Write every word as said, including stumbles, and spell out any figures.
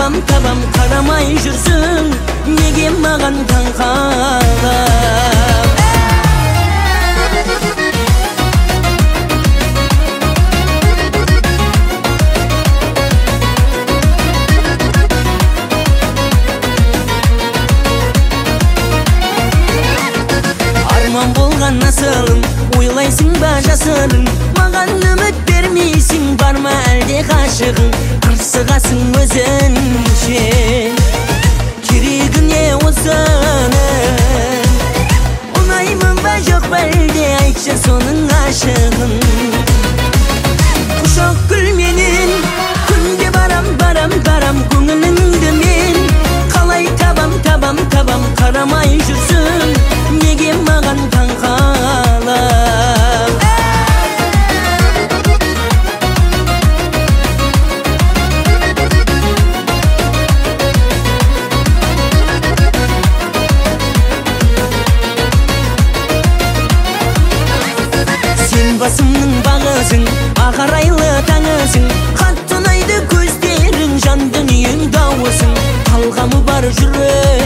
табам табам карамай жүрсүң, неге маған таң қалам? Арман болған насылың, ойлайсың ба жасырың, маған үміт бермейсің, бар ма әлде ғашығың? Қырсығасың өзінше, керегі не осының? Ұнаймын ба жоқ па әлде, айтшы соның ғашығын? Құшақ гүлменен күнде барам, барам, барам көңіліңді мен, қалай табам, табам, табам қарамай жүрсің, неге маған таң қалам? Сен басымның бағысың, ағарайлы таңысың, қатты ұнайды көздерің, жан дүниең дауысың, талғамы бар жүрек